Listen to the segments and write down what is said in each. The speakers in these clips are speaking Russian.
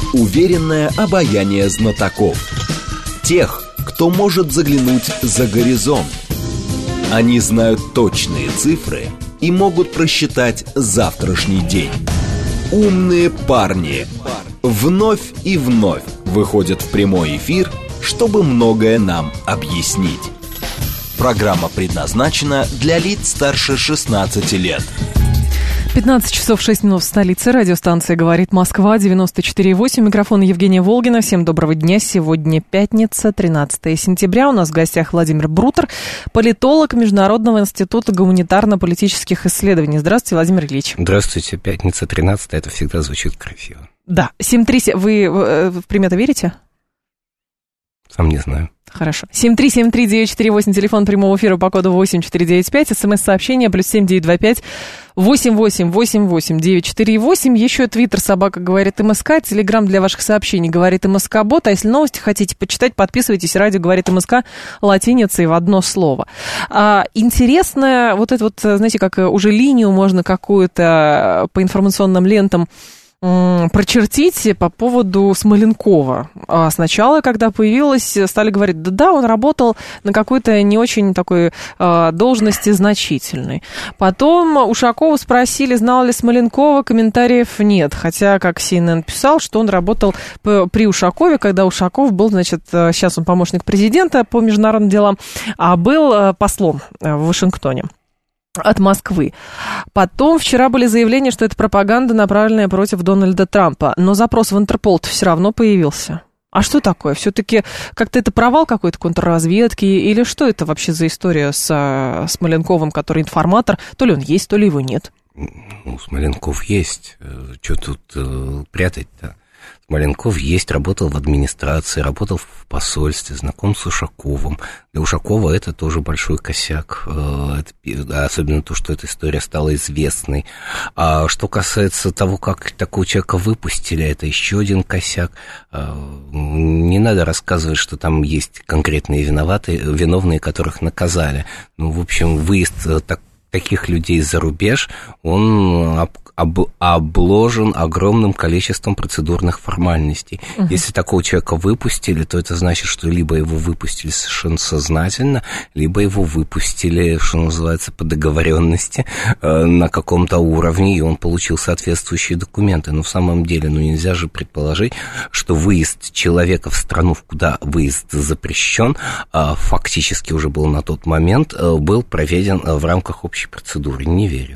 Уверенное обаяние знатоков. Тех, кто может заглянуть за горизонт. Они знают точные цифры и могут просчитать завтрашний день. Умные парни вновь и вновь выходят в прямой эфир, чтобы многое нам объяснить. Программа предназначена для лиц старше 16 лет. 15 часов 6 минут в столице. Радиостанция «Говорит Москва», 94,8. Микрофон Евгения Волгина. Всем доброго дня. Сегодня пятница, 13 сентября. У нас в гостях Владимир Брутер, политолог Международного института гуманитарно-политических исследований. Здравствуйте, Владимир Ильич. Здравствуйте. Пятница, 13 это всегда звучит красиво. Да. 737. Вы в приметы верите? Сам не знаю. Хорошо. 7373948, телефон прямого эфира по коду 8495, смс-сообщение +7 925 8888 948. Еще твиттер собака говорит МСК, телеграм для ваших сообщений говорит МСК Бот. А если новости хотите почитать, подписывайтесь. Радио говорит МСК латиницей в одно слово. Интересно, вот это вот, знаете, как уже линию можно какую-то по информационным лентам прочертить по поводу Смоленкова. Сначала, когда появилась, стали говорить, да, он работал на какой-то не очень такой должности значительной. Потом Ушакова спросили, знал ли Смоленкова, комментариев нет. Хотя, как CNN писал, что он работал при Ушакове, когда Ушаков был, значит, сейчас он помощник президента по международным делам, а был послом в Вашингтоне от Москвы. Потом вчера были заявления, что это пропаганда, направленная против Дональда Трампа. Но запрос в Интерпол-то все равно появился. А что такое? Все-таки как-то это провал какой-то контрразведки? Или что это вообще за история с Смоленковым, который информатор? То ли он есть, то ли его нет. Ну, Смоленков есть. Что тут прятать-то? Смоленков есть, работал в администрации, работал в посольстве, знаком с Ушаковым. Для Ушакова это тоже большой косяк, особенно то, что эта история стала известной. А что касается того, как такого человека выпустили, это еще один косяк. Не надо рассказывать, что там есть конкретные виновные, которых наказали. Ну, в общем, выезд таких людей за рубеж, он обложен огромным количеством процедурных формальностей. Если такого человека выпустили, то это значит, что либо его выпустили совершенно сознательно, либо его выпустили, что называется, по договоренности на каком-то уровне, и он получил соответствующие документы. Но в самом деле, нельзя же предположить, что выезд человека в страну, куда выезд запрещен, фактически уже был на тот момент, был проведен в рамках общей процедуры. Не верю.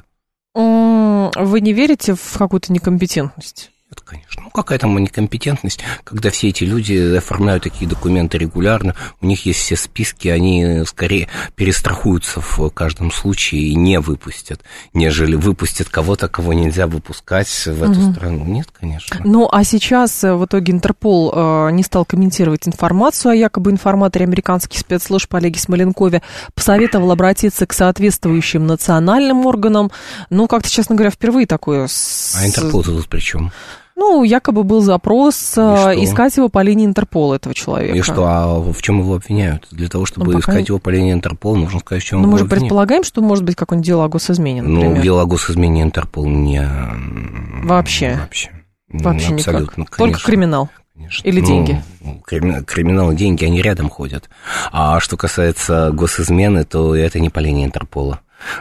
Вы не верите в какую-то некомпетентность? Нет, конечно. Ну, какая там некомпетентность, когда все эти люди оформляют такие документы регулярно, у них есть все списки, они скорее перестрахуются в каждом случае и не выпустят, нежели выпустят кого-то, кого нельзя выпускать в эту страну. Нет, конечно. Ну, а сейчас в итоге Интерпол не стал комментировать информацию о якобы информаторе американских спецслужб Олеге Смоленкове, посоветовал обратиться к соответствующим национальным органам. Ну, как-то, честно говоря, впервые такое... А Интерпол тут при чем? Ну, якобы был запрос искать его по линии Интерпола, этого человека. И что, а в чем его обвиняют? Для того, чтобы искать его по линии Интерпола, нужно сказать, в чем его обвиняют. Мы же предполагаем, что может быть какое-нибудь дело о госизмене, например. Ну, дело о госизмене Интерпол не... Вообще абсолютно, никак. Только криминал. Конечно. Или деньги? Криминал и деньги, они рядом ходят. А что касается госизмены, то это не по линии Интерпола.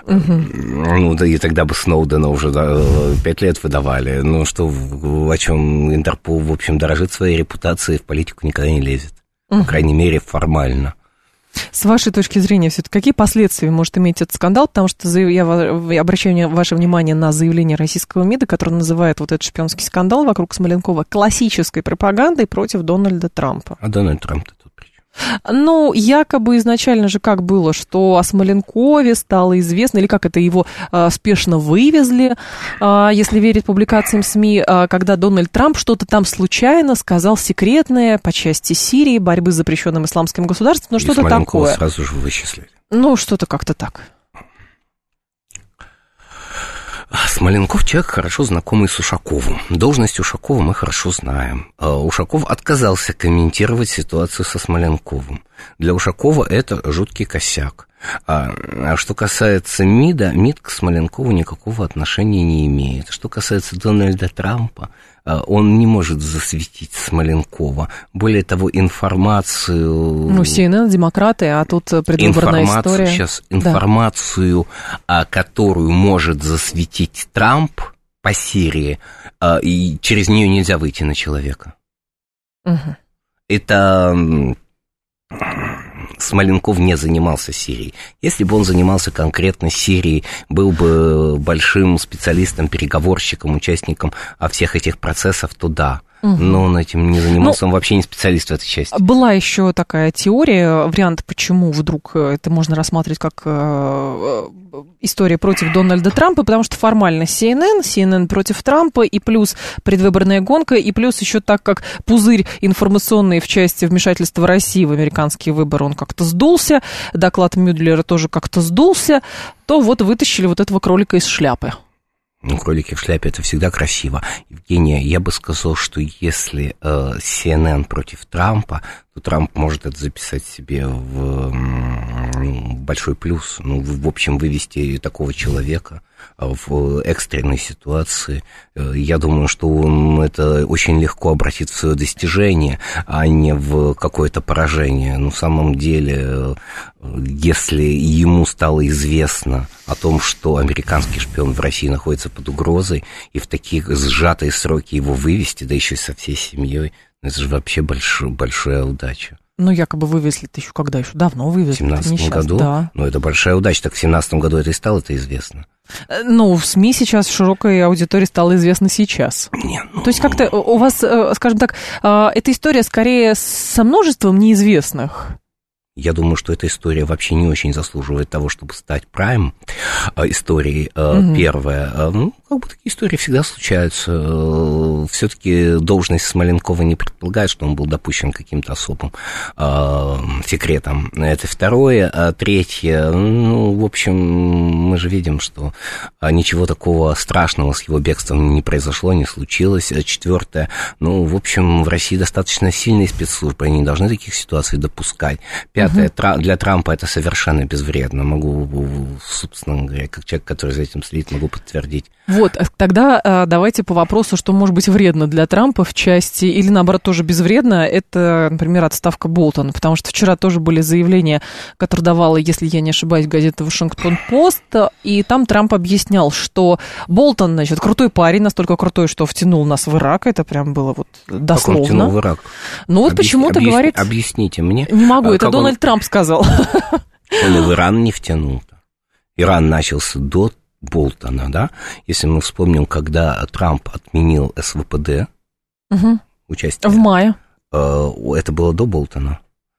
Ну, да и тогда бы Сноудена уже 5 лет выдавали. Ну, что, о чем Интерпол, в общем, дорожит своей репутацией, в политику никогда не лезет. По крайней мере, формально. С вашей точки зрения, все-таки какие последствия может иметь этот скандал? Потому что я обращаю ваше внимание на заявление российского МИДа, которое называет вот этот шпионский скандал вокруг Смоленкова классической пропагандой против Дональда Трампа. А Дональд Трамп-то тут при чем? Ну, якобы изначально же как было, что о Смоленкове стало известно, или как это его спешно вывезли, если верить публикациям СМИ, когда Дональд Трамп что-то там случайно сказал секретное по части Сирии, борьбы с запрещенным исламским государством, но что-то Смоленкова такое. Сразу же вычислили. Ну, что-то как-то так. Смоленков человек, хорошо знакомый с Ушаковым. Должность Ушакова мы хорошо знаем. Ушаков отказался комментировать ситуацию со Смоленковым. Для Ушакова это жуткий косяк. А что касается МИДа, МИД к Смоленкову никакого отношения не имеет. Что касается Дональда Трампа, Он не может засветить Смоленкова. Более того, информацию... Ну, CNN, демократы, а тут предвыборная история. Информацию, которую может засветить Трамп по Сирии, и через нее нельзя выйти на человека. Угу. Это... Смоленков не занимался Сирией. Если бы он занимался конкретно Сирией, был бы большим специалистом, переговорщиком, участником всех этих процессов, то да. Но он этим не занимался, он вообще не специалист в этой части. Была еще такая теория, вариант, почему вдруг это можно рассматривать как история против Дональда Трампа, потому что формально CNN против Трампа, и плюс предвыборная гонка, и плюс еще так как пузырь информационный в части вмешательства России в американские выборы, он как-то сдулся, доклад Мюдлера тоже как-то сдулся, то вот вытащили вот этого кролика из шляпы. Ну, кролики в шляпе — это всегда красиво. Евгения, я бы сказал, что если CNN против Трампа, то Трамп может это записать себе в большой плюс. Ну, в общем, вывести такого человека в экстренной ситуации. Я думаю, что он это очень легко обратит в свое достижение, а не в какое-то поражение. На самом деле, если ему стало известно о том, что американский шпион в России находится под угрозой, и в такие сжатые сроки его вывести, да еще и со всей семьей, это же вообще большая удача. Ну, якобы вывезли-то еще когда? Еще давно вывезли. В 2017 году? Да. Ну, это большая удача. Так в 2017 году это и стало известно. Ну, в СМИ сейчас широкой аудитории стало известно сейчас. Нет, То есть как-то у вас, скажем так, эта история скорее со множеством неизвестных? Я думаю, что эта история вообще не очень заслуживает того, чтобы стать прайм историей. Первая. Ну, как бы такие истории всегда случаются. Все-таки должность Смоленкова не предполагает, что он был допущен к каким-то особым секретам. Это второе. Третье. Ну, в общем, мы же видим, что ничего такого страшного с его бегством не произошло, не случилось. Четвертое. Ну, в общем, в России достаточно сильные спецслужбы, они не должны таких ситуаций допускать. Пятое, для Трампа это совершенно безвредно. Могу, собственно говоря, как человек, который за этим следит, могу подтвердить. Вот, тогда давайте по вопросу, что может быть вредно для Трампа в части, или наоборот тоже безвредно, это, например, отставка Болтона, потому что вчера тоже были заявления, которые давала, если я не ошибаюсь, газета «Вашингтон-Пост», и там Трамп объяснял, что Болтон, значит, крутой парень, настолько крутой, что втянул нас в Ирак, это прям было вот дословно. Как он втянул в Ирак? Ну вот почему-то говорит... Объясните мне. Не могу, это Дональд Трамп сказал. Он и в Иран не втянул-то. Иран начался до Болтона, да? Если мы вспомним, когда Трамп отменил СВПД, участие... В мае. Это было до Болтона.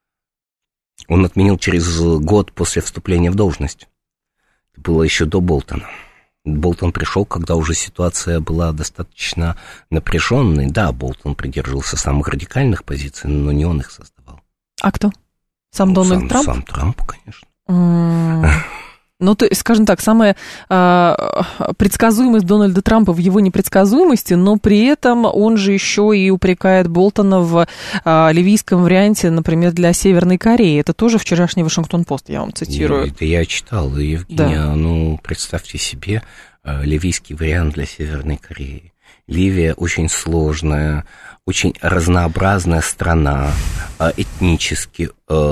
Он отменил через год после вступления в должность. Это было еще до Болтона. Болтон пришел, когда уже ситуация была достаточно напряженной. Да, Болтон придерживался самых радикальных позиций, но не он их создавал. А кто? Сам Дональд Трамп? Сам Трамп, конечно. Ну, то есть, скажем так, самая предсказуемость Дональда Трампа в его непредсказуемости, но при этом он же еще и упрекает Болтона в ливийском варианте, например, для Северной Кореи. Это тоже вчерашний Вашингтон-Пост, я вам цитирую. Это я читал, Евгения. Да. Ну, представьте себе ливийский вариант для Северной Кореи. Ливия очень сложная, очень разнообразная страна, этнически,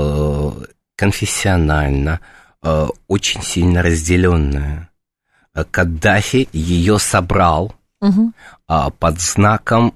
конфессионально, очень сильно разделенная. Каддафи ее собрал под знаком...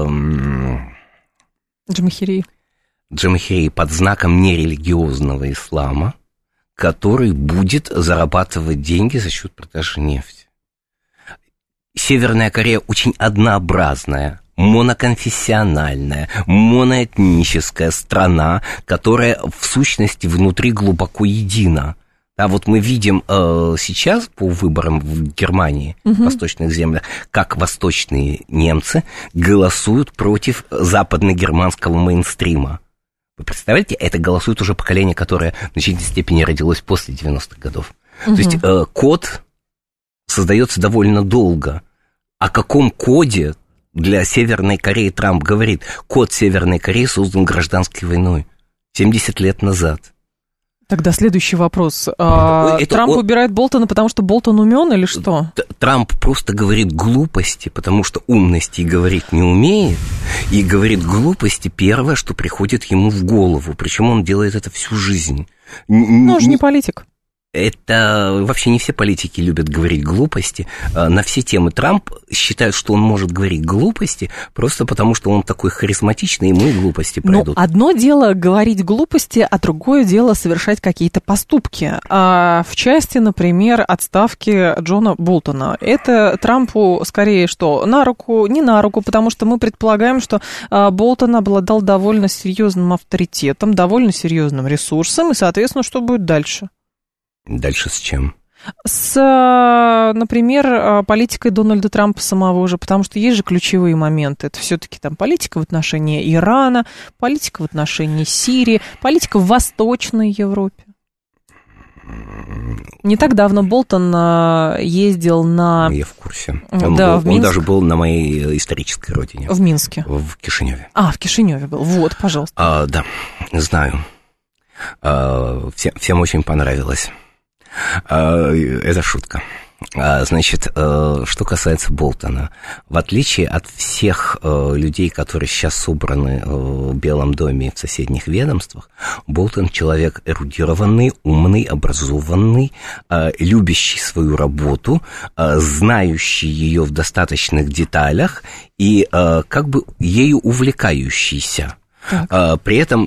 Джамахирии, под знаком нерелигиозного ислама, который будет зарабатывать деньги за счет продажи нефти. Северная Корея очень однообразная, моноконфессиональная, моноэтническая страна, которая в сущности внутри глубоко едина. А вот мы видим сейчас по выборам в Германии, в восточных землях, как восточные немцы голосуют против западногерманского мейнстрима. Вы представляете, это голосует уже поколение, которое в значительной степени родилось после 90-х годов. То есть код создается довольно долго. О каком коде для Северной Кореи Трамп говорит? Код Северной Кореи создан гражданской войной 70 лет назад. Тогда следующий вопрос. Трамп убирает Болтона, потому что Болтон умен или что? Трамп просто говорит глупости, потому что умности говорить не умеет, и говорит глупости первое, что приходит ему в голову. Причем он делает это всю жизнь. Ну, он же не политик. Это вообще не все политики любят говорить глупости. На все темы Трамп считает, что он может говорить глупости просто потому, что он такой харизматичный, и ему и глупости пройдут. Ну, одно дело говорить глупости, а другое дело совершать какие-то поступки. В части, например, отставки Джона Болтона. Это Трампу скорее что, на руку, не на руку, потому что мы предполагаем, что Болтон обладал довольно серьезным авторитетом, довольно серьезным ресурсом, и, соответственно, что будет дальше? Дальше с чем? С, например, политикой Дональда Трампа самого же, потому что есть же ключевые моменты. Это все-таки там политика в отношении Ирана, политика в отношении Сирии, политика в Восточной Европе. Не так давно Болтон ездил на... Я в курсе. Он даже был на моей исторической родине. В Минске. В Кишиневе. В Кишиневе был. Вот, пожалуйста. Да, знаю. Всем очень понравилось. Это шутка. Значит, что касается Болтона, в отличие от всех людей, которые сейчас собраны в Белом доме и в соседних ведомствах, Болтон человек эрудированный, умный, образованный, любящий свою работу, знающий ее в достаточных деталях и как бы ею увлекающийся. При этом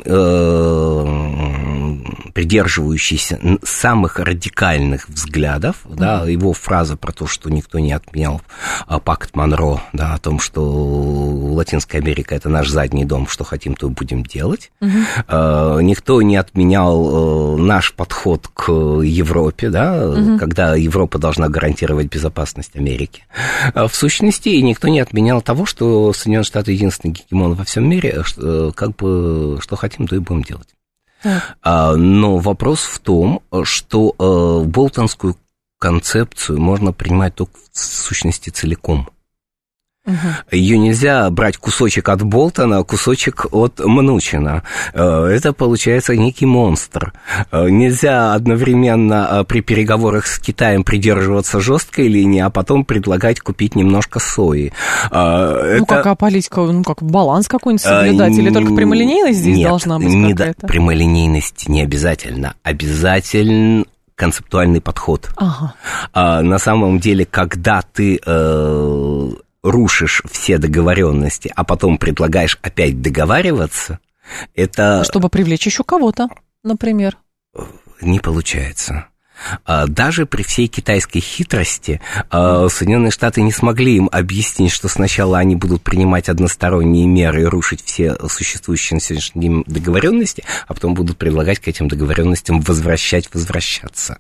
придерживающийся самых радикальных взглядов, да, его фраза про то, что никто не отменял пакт Монро, да, о том, что Латинская Америка — это наш задний дом, что хотим, то и будем делать. Никто не отменял наш подход к Европе, да, когда Европа должна гарантировать безопасность Америки. В сущности, никто не отменял того, что Соединенные Штаты единственный гегемон во всем мире, как бы что хотим, то и будем делать. Но вопрос в том, что болтонскую концепцию можно принимать только в сущности целиком. Ее нельзя брать кусочек от Болтона, кусочек от Мнучина. Это получается некий монстр. Нельзя одновременно при переговорах с Китаем придерживаться жесткой линии, а потом предлагать купить немножко сои. Какая политика? Как баланс какой-нибудь соблюдать? Или только прямолинейность здесь должна быть какая-то? Прямолинейность не обязательно. Обязательно концептуальный подход. На самом деле, когда ты... рушишь все договоренности, а потом предлагаешь опять договариваться, это... Чтобы привлечь еще кого-то, например. Не получается. Даже при всей китайской хитрости Соединенные Штаты не смогли им объяснить, что сначала они будут принимать односторонние меры и рушить все существующие на сегодняшний день договоренности, а потом будут предлагать к этим договоренностям возвращаться.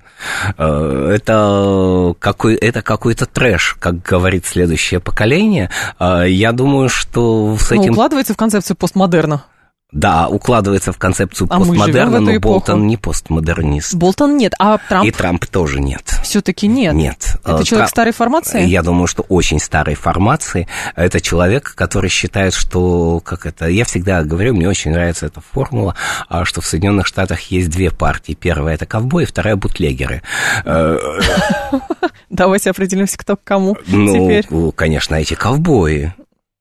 Это какой-то трэш, как говорит следующее поколение. Я думаю, что с этим... укладывается в концепцию постмодерна. Да, укладывается в концепцию постмодерна, но Болтон не постмодернист. Болтон нет, а Трамп? И Трамп тоже нет. Все-таки нет? Нет. Это человек старой формации? Я думаю, что очень старой формации. Это человек, который считает, что... Я всегда говорю, мне очень нравится эта формула, что в Соединенных Штатах есть две партии. Первая — это ковбои, вторая — бутлегеры. Давайте определимся, кто к кому теперь. Ну, конечно, эти ковбои.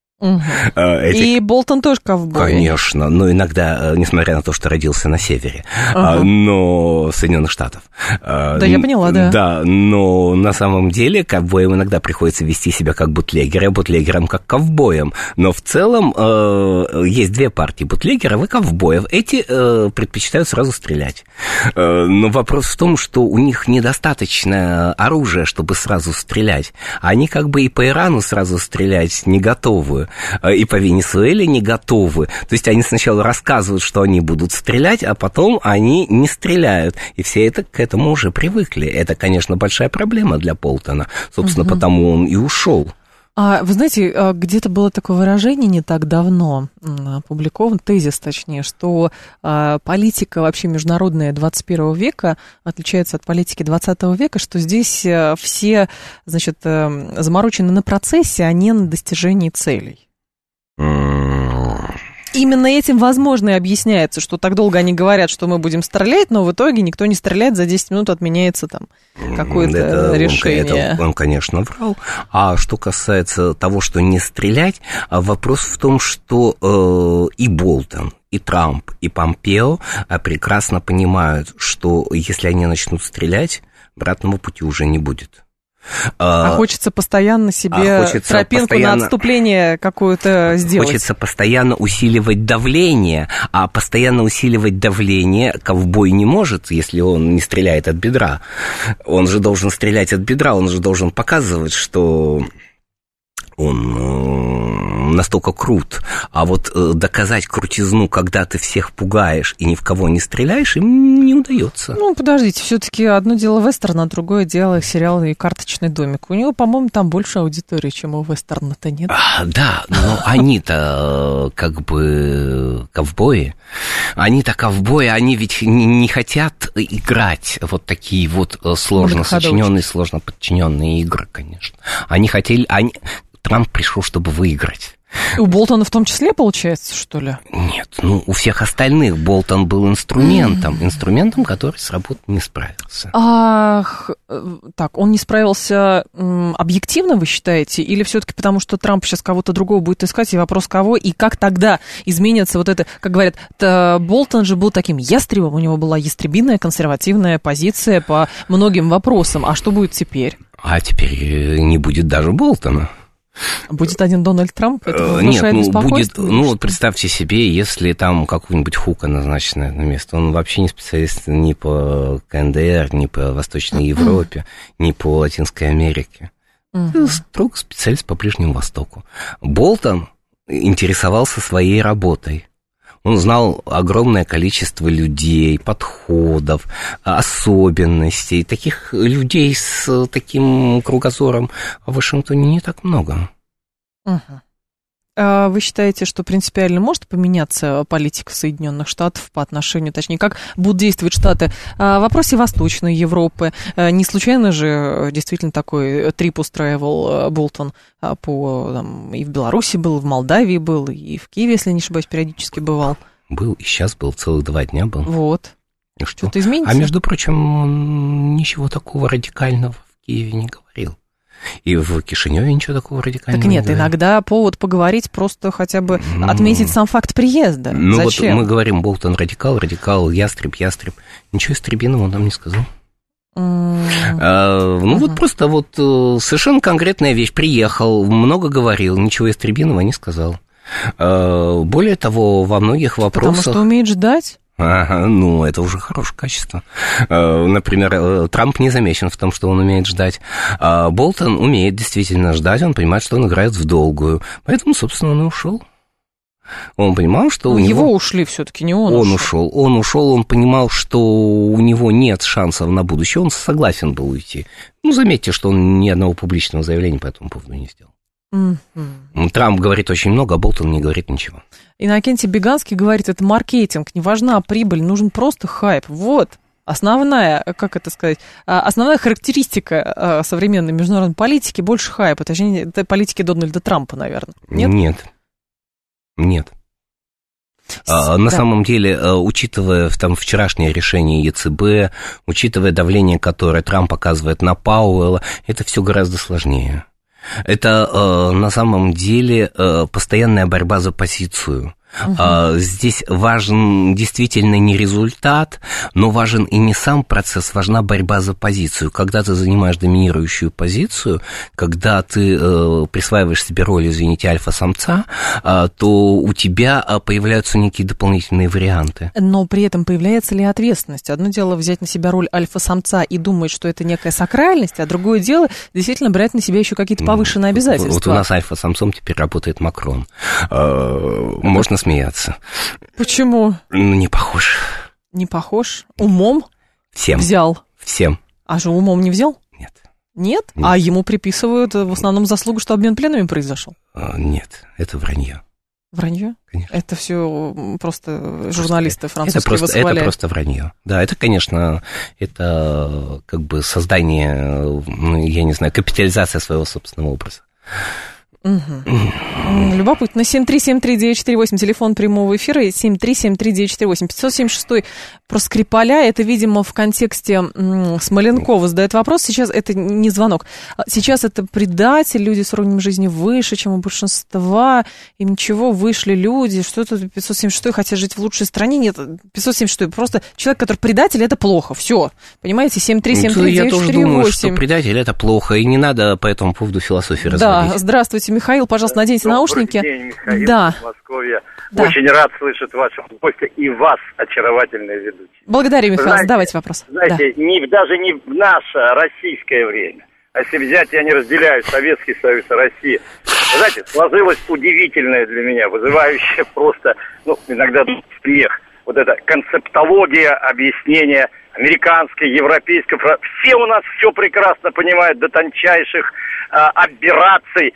И Болтон тоже ковбой. Конечно, но иногда, несмотря на то, что родился на севере, но Соединенных Штатов. Да, я поняла, да. Да, но на самом деле ковбоям иногда приходится вести себя как бутлегеры, а бутлегерам как ковбоям. Но в целом есть две партии: бутлегеров и ковбоев. Эти предпочитают сразу стрелять. Но вопрос в том, что у них недостаточно оружия, чтобы сразу стрелять. Они как бы и по Ирану сразу стрелять не готовы, и по Венесуэле не готовы. То есть они сначала рассказывают, что они будут стрелять, а потом они не стреляют. И все это к этому уже привыкли. Это, конечно, большая проблема для Болтона. Собственно, потому он и ушел. Вы знаете, где-то было такое выражение не так давно, опубликован тезис, точнее, что политика вообще международная 21 века отличается от политики 20 века, что здесь все, значит, заморочены на процессе, а не на достижении целей. И именно этим, возможно, и объясняется, что так долго они говорят, что мы будем стрелять, но в итоге никто не стреляет, за 10 минут отменяется там какое-то решение. Он, конечно, врал. А что касается того, что не стрелять, вопрос в том, что и Болтон, и Трамп, и Помпео прекрасно понимают, что если они начнут стрелять, обратного пути уже не будет. Хочется постоянно себе тропинку на отступление какую-то сделать. Хочется постоянно усиливать давление, а постоянно усиливать давление ковбой не может, если он не стреляет от бедра. Он же должен стрелять от бедра, он же должен показывать, что он настолько крут. А вот доказать крутизну, когда ты всех пугаешь и ни в кого не стреляешь, им не удается. Ну, подождите, все-таки одно дело вестерн, а другое дело сериал и «Карточный домик». У него, по-моему, там больше аудитории, чем у вестерна-то, нет? Да, но они-то как бы ковбои. Они-то ковбои, они ведь не хотят играть вот такие вот сложно сочиненные, сложно подчиненные игры, конечно. Они хотели... Трамп пришел, чтобы выиграть. У Болтона в том числе, получается, что ли? Нет, ну, у всех остальных Болтон был инструментом, который с работой не справился. Так, он не справился объективно, вы считаете? Или все-таки потому, что Трамп сейчас кого-то другого будет искать, и вопрос кого, и как тогда изменится вот это, как говорят, Болтон же был таким ястребом, у него была ястребиная консервативная позиция по многим вопросам. А что будет теперь? А теперь не будет даже Болтона. Будет один Дональд Трамп? Это Нет, будет, вот представьте себе, если там какой-нибудь Хука назначен на это место, он вообще не специалист ни по КНДР, ни по Восточной Европе, ни по Латинской Америке. Строго специалист по Ближнему Востоку. Болтон интересовался своей работой. Он знал огромное количество людей, подходов, особенностей. Таких людей с таким кругозором в Вашингтоне не так много. А вы считаете, что принципиально может поменяться политика Соединенных Штатов по отношению, точнее, как будут действовать Штаты в вопросе Восточной Европы? Не случайно же действительно такой трип устраивал Болтон и в Беларуси был, и в Молдавии был, и в Киеве, если не ошибаюсь, периодически бывал. Был, и сейчас был, целых 2 дня был. Вот. И что? Что-то изменится? А между прочим, он ничего такого радикального в Киеве не говорил. И в Кишиневе ничего такого радикального не говорил. Так нет, иногда повод поговорить, просто хотя бы отметить сам факт приезда. Зачем? Вот мы говорим, Болтон радикал, ястреб. Ничего истребиного он там не сказал. Вот просто вот совершенно конкретная вещь. Приехал, много говорил, ничего истребиного не сказал. Более того, во многих вопросах... Потому что умеет ждать? Ну, это уже хорошее качество. Например, Трамп не замечен в том, что он умеет ждать. Болтон умеет действительно ждать, он понимает, что он играет в долгую. Поэтому, собственно, он и ушел. Он понимал, что у него... Его ушли все-таки, не он ушел. Он ушел, он понимал, что у него нет шансов на будущее, он согласен был уйти. Ну, заметьте, что он ни одного публичного заявления по этому поводу не сделал. Трамп говорит очень много, а Болтон не говорит ничего. Иннокентий Беганский говорит, это маркетинг, не важна прибыль, нужен просто хайп. Вот основная, как это сказать, основная характеристика современной международной политики, больше хайпа, точнее, это политики Дональда Трампа, наверное. Нет. На самом деле, учитывая там вчерашнее решение ЕЦБ, учитывая давление, которое Трамп оказывает на Пауэлла, это все гораздо сложнее. Это на самом деле постоянная борьба за позицию. Здесь важен действительно не результат, но важен и не сам процесс, важна борьба за позицию. Когда ты занимаешь доминирующую позицию, когда ты присваиваешь себе роль, извините, альфа-самца, то у тебя появляются некие дополнительные варианты. Но при этом появляется ли ответственность? Одно дело взять на себя роль альфа-самца и думать, что это некая сакральность, а другое дело действительно брать на себя еще какие-то повышенные обязательства. Вот у нас альфа-самцом теперь работает Макрон. Можно смеяться. Почему? Не похож. Не похож? Умом? Всем. Взял? Всем. А же умом не взял? Нет. Нет? А ему приписывают в основном заслугу, что обмен пленами произошел? Нет, это вранье. Вранье? Конечно. Это все просто журналисты французские восхваляют. Это просто вранье. Да, это, конечно, это как бы создание, я не знаю, капитализация своего собственного образа. Угу. Любопытно. 7373948, телефон прямого эфира, 7373948. 576 про Скрипаля, это, видимо, в контексте Смоленкова задает вопрос. Сейчас это не звонок. Сейчас это предатель, люди с уровнем жизни выше, чем у большинства. И ничего, вышли люди. Что это 576 хотят жить в лучшей стране? Нет, 576 просто человек, который предатель, это плохо. Все. Понимаете, 7373948. Я тоже думаю, что предатель это плохо, и не надо по этому поводу философии разводить. Да, здравствуйте, Михаил, пожалуйста, наденьте наушники. Добрый день, Михаил, да. из Москвы. Да. Очень рад слышать вашего гостя и вас, очаровательные ведущие. Благодарю, Михаил. Задавайте вопрос. Знаете, даже не в наше российское время, а если взять, я не разделяю Советский Союз и Россию. Знаете, сложилась удивительная для меня, вызывающая просто, иногда смех. Вот эта концептология объяснения американской, европейской. Все у нас все прекрасно понимают до тончайших аберраций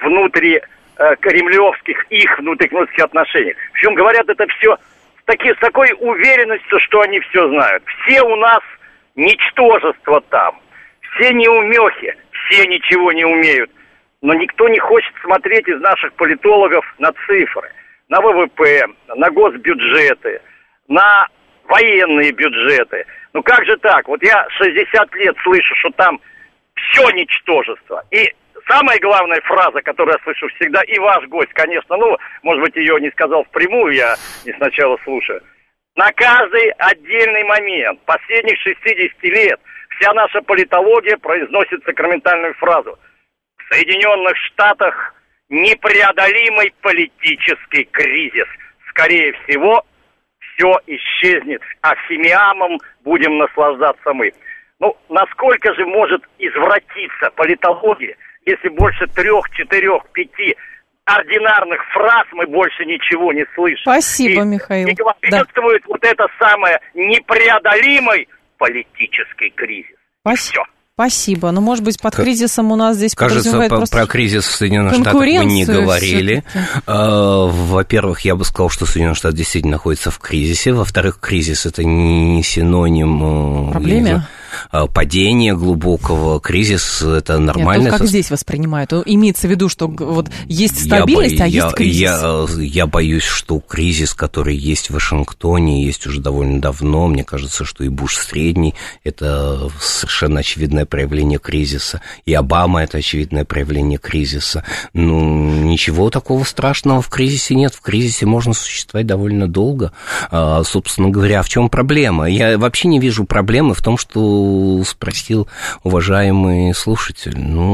кремлевских, их внутрикремлевских отношений. Причем говорят это все с такой уверенностью, что они все знают. Все у нас ничтожество там, все неумехи, все ничего не умеют. Но никто не хочет смотреть из наших политологов на цифры, на ВВП, на госбюджеты, на военные бюджеты. Как же так? Вот я 60 лет слышу, что там все ничтожество. И самая главная фраза, которую я слышу всегда, и ваш гость, конечно, может быть, ее не сказал впрямую, я не сначала слушаю. На каждый отдельный момент последних 60 лет вся наша политология произносит сакраментальную фразу. В Соединенных Штатах непреодолимый политический кризис. Скорее всего, все исчезнет, а фимиамом будем наслаждаться мы. Насколько же может извратиться политология, если больше 3, 4, 5 ординарных фраз мы больше ничего не слышим? Спасибо, Михаил. И главенствует вот это самое непреодолимый политический кризис. Все. Спасибо. Может быть, под кризисом у нас здесь подразумевает просто... Кажется, про кризис в Соединенных Штатах мы не говорили. Во-первых, я бы сказал, что Соединенные Штаты действительно находятся в кризисе. Во-вторых, кризис – это не синоним... Проблемы? Падения глубокого, кризис – это нормально. Нет, как здесь воспринимают? Имеется в виду, что вот есть стабильность, есть кризис. Я боюсь, что кризис, который есть в Вашингтоне, есть уже довольно давно. Мне кажется, что и Буш средний – это совершенно очевидное проявление кризиса. И Обама – это очевидное проявление кризиса. Ничего такого страшного в кризисе нет. В кризисе можно существовать довольно долго. Собственно говоря, в чем проблема? Я вообще не вижу проблемы в том, что спросил уважаемый слушатель.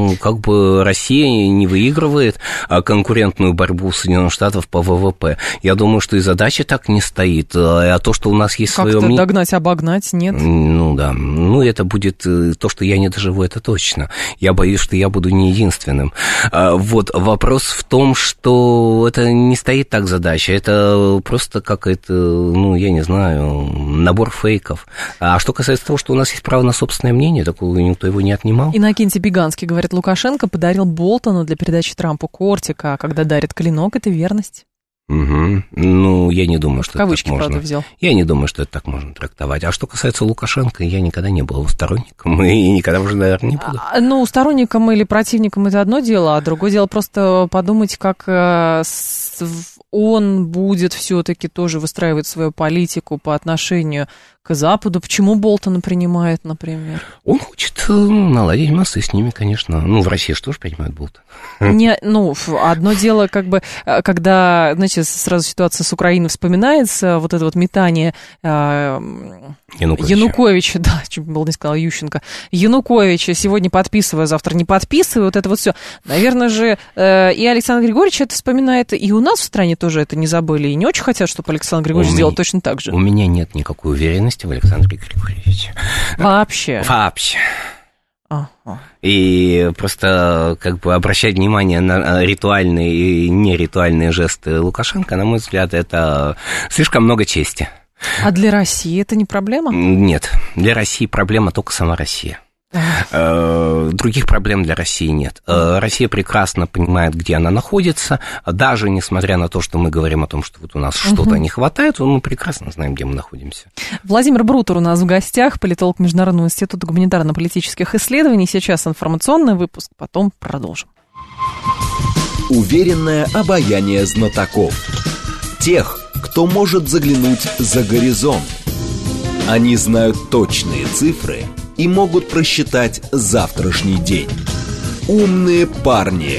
Россия не выигрывает конкурентную борьбу Соединенных Штатов по ВВП. Я думаю, что и задача так не стоит. А то, что у нас есть свое мнение... Как-то догнать, обогнать, нет? Да. Это будет то, что я не доживу, это точно. Я боюсь, что я буду не единственным. Вопрос в том, что это не стоит так задача. Это просто я не знаю, набор фейков. А что касается того, что у нас есть право на собственное мнение, такого никто его не отнимал. Иннокентий Биганский говорит, Лукашенко подарил Болтону для передачи Трампу кортика, а когда дарит клинок, это верность. Угу. Я не думаю, что кавычки, это так можно. Взял. Я не думаю, что это так можно трактовать. А что касается Лукашенко, я никогда не был его сторонником и никогда уже, наверное, не буду. Сторонником или противником это одно дело, а другое дело просто подумать, как он будет все-таки тоже выстраивать свою политику по отношению к Западу. Почему Болтона принимает, например? Он хочет наладить мосты с ними, конечно. В России же тоже принимают Болтона. Одно дело, когда, сразу ситуация с Украиной вспоминается, вот это метание Януковича, да, чуть было не сказала Ющенко, Януковича сегодня подписываю, завтра не подписываю, вот это вот все. Наверное же, и Александр Григорьевич это вспоминает, и у нас в стране тоже это не забыли, и не очень хотят, чтобы Александр Григорьевич сделал точно так же. У меня нет никакой уверенности в Александре Григорьевиче. Вообще? Вообще. Ага. И просто обращать внимание на ритуальные и неритуальные жесты Лукашенко, на мой взгляд, это слишком много чести. А для России это не проблема? Нет, для России проблема только сама Россия. Других проблем для России нет. Россия прекрасно понимает, где она находится, даже несмотря на то, что мы говорим о том, что у нас что-то не хватает, мы прекрасно знаем, где мы находимся. Владимир Брутер у нас в гостях, политолог Международного института гуманитарно-политических исследований. Сейчас информационный выпуск, потом продолжим. Уверенное обаяние знатоков. Тех, кто может заглянуть за горизонт. Они знают точные цифры и могут просчитать завтрашний день. Умные парни.